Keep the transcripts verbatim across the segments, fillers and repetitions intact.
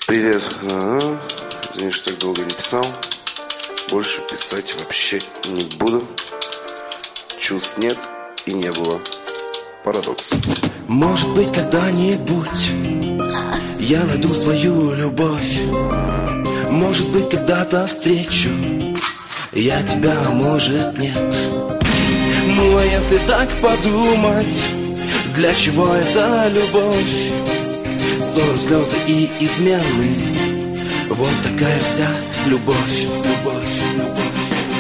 Привет. Ага. Извини, что так долго не писал. Больше писать вообще не буду. Чувств нет и не было. Парадокс. Может быть, когда-нибудь я найду свою любовь. Может быть, когда-то встречу я тебя, а может, нет. Ну, а если так подумать, для чего эта любовь? Ссоры, слезы и измены. Вот такая вся любовь, любовь, любовь.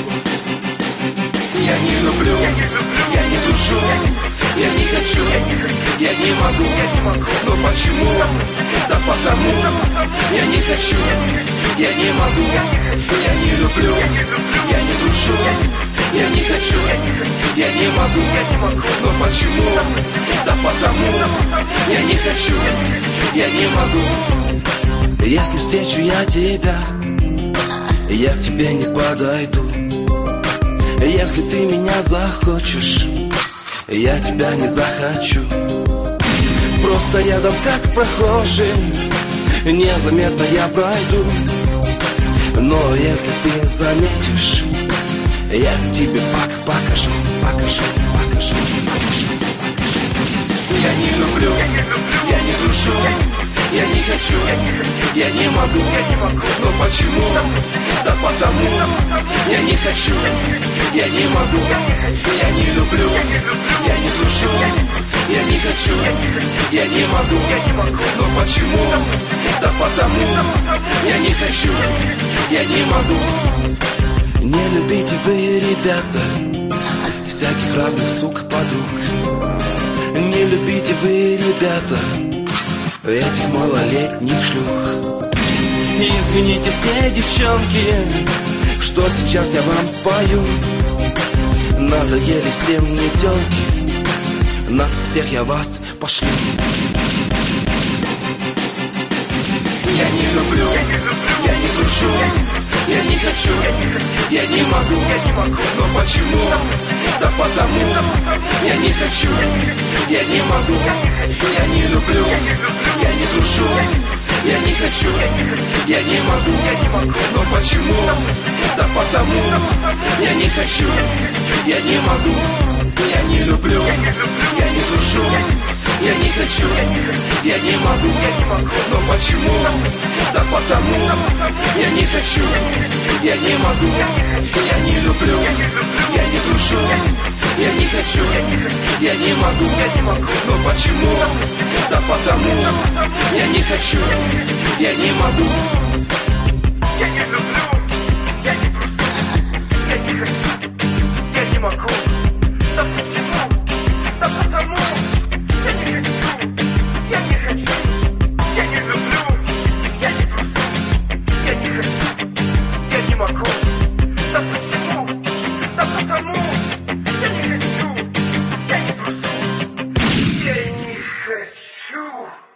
Я не люблю, я не дружу, я не хочу, я не могу. Но почему? Да потому, я не хочу, я не могу. Я не люблю, я не дружу, я не хочу, я не могу. Но почему? Да потому, я не хочу, я не могу. Если встречу я тебя, я к тебе не подойду. Если ты меня захочешь, я тебя не захочу. Просто рядом как прохожий, незаметно я пройду. Но если ты заметишь, я тебе факт покажу, покажу, покажу, покажу, покажу. Я не люблю, я не дружу, я не хочу, я не могу. Но почему? Да потому, я не хочу, я не могу. Я не люблю, я не дружу, я не хочу, я не могу. Но почему? Да потому, я не хочу, я не могу. Не любите вы, ребята, всяких разных сук подруг. Не любите вы, ребята, этих малолетних шлюх. Извините все девчонки, что сейчас я вам спою. Надоели всем мне тёлки, на всех я вас пошлю. Я не люблю, я не дружу, я не хочу, я не могу. Но почему? Да потому, я не хочу, я не могу. Я не люблю, я не дружу, я не хочу, я не могу. Но почему? Да потому, я не хочу, я не могу. Я не люблю, я не дружу, я не хочу, я не могу. Но почему? Да потому, я не хочу, я не могу. Я не люблю, я не дружу, я не хочу, я не могу. Но почему? Да потому, я не хочу, я не могу. Я не люблю, я не дружу, я не хочу, я не могу. Да почему? Да потому, я не хочу, я не хочу, я не люблю, я не дружу, я не хочу, я не могу. Да почему? Да потому, я не хочу, я не дружу, я не хочу.